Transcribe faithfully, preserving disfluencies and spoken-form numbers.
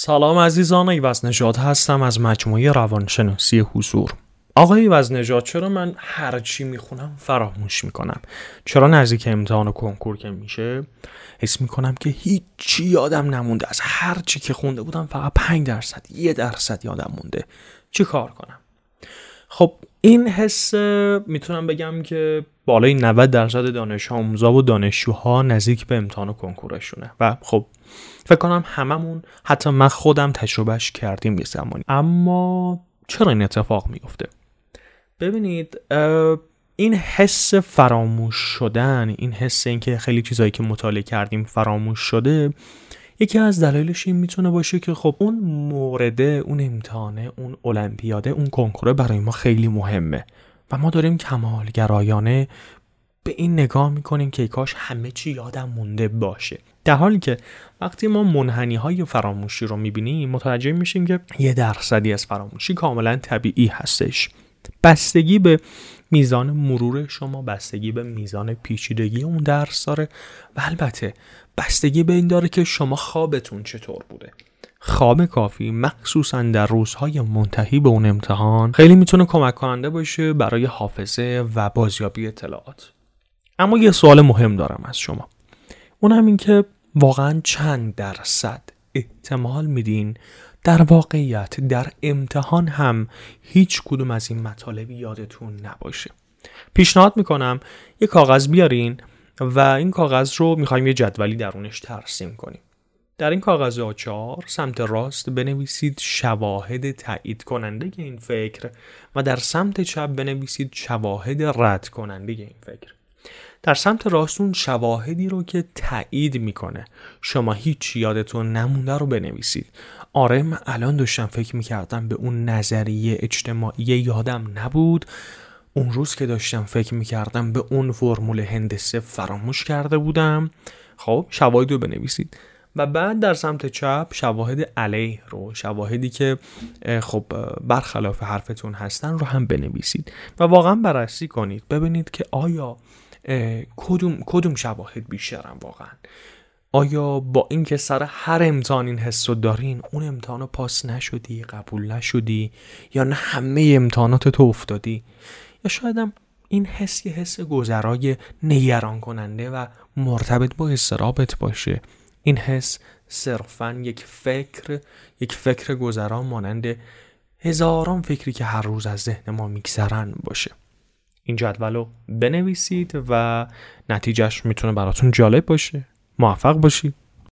سلام عزیزان، ایوز نژاد هستم از مجموعه روانشناسی حضور. آقای ایوز نژاد، چرا من هر چی میخونم فراموش میکنم؟ چرا نزدیک امتحان و کنکور که میشه حس میکنم که هیچی یادم نمونده؟ از هر چی که خونده بودم فقط پنج درصد یه درصد یادم مونده. چی کار کنم؟ خب این حس میتونم بگم که بالای نود درصد دانش آموزا و دانشجوها نزدیک به امتحان و کنکورشونه و خب فکر کنم هممون، حتی من خودم تجربهش کردیم یه زمانی. اما چرا این اتفاق میفته؟ ببینید، این حس فراموش شدن، این حس این که خیلی چیزایی که مطالعه کردیم فراموش شده، یکی از دلایلش این میتونه باشه که خب اون مورده، اون امتحانه، اون المپیاده، اون کنکوره برای ما خیلی مهمه و ما داریم کمالگرایانه به این نگاه میکنیم که کاش همه چی یادم مونده باشه، در حالی که وقتی ما منحنی های فراموشی رو میبینیم متوجه میشیم که یه درصدی از فراموشی کاملا طبیعی هستش. بستگی به میزان مرور شما، بستگی به میزان پیچیدگی اون درس داره و البته بستگی به این داره که شما خوابتون چطور بوده. خواب کافی مخصوصا در روزهای منتهی به اون امتحان خیلی میتونه کمک کننده باشه برای حافظه و بازیابی اطلاعات. اما یه سوال مهم دارم از شما، اون هم این که واقعا چند درصد احتمال میدین در واقعیت در امتحان هم هیچ کدوم از این مطالب یادتون نباشه؟ پیشنهاد میکنم یه کاغذ بیارین و این کاغذ رو میخوایم یه جدولی درونش ترسیم کنیم. در این کاغذ آ چهار سمت راست بنویسید شواهد تایید کننده این فکر و در سمت چپ بنویسید شواهد رد کننده این فکر. در سمت راست اون شواهدی رو که تایید میکنه شما هیچ یادتون نمونده رو بنویسید. آره، من الان داشتم فکر میکردم به اون نظریه اجتماعی یادم نبود، اون روز که داشتم فکر میکردم به اون فرمول هندسه فراموش کرده بودم. خب شواهد رو بنویسید و بعد در سمت چپ شواهد علیه رو، شواهدی که خب برخلاف حرفتون هستن رو هم بنویسید و واقعا بررسی کنید ببینید که آیا کدوم کدوم شواهد بیشترن واقعا. آیا با این که سر هر امتحان این حس رو دارین اون امتحان رو پاس نشدی، قبول نشدی، یا نه همه امتحانات تو افتادی؟ یا شاید هم این حس یه حس گذرای نگران کننده و مرتبط با اضطرابت باشه. این حس صرفاً یک فکر یک فکر گذرا مانند هزاران فکری که هر روز از ذهن ما میگذرن باشه. این جدول رو بنویسید و نتیجهش میتونه براتون جالب باشه. موفق باشید.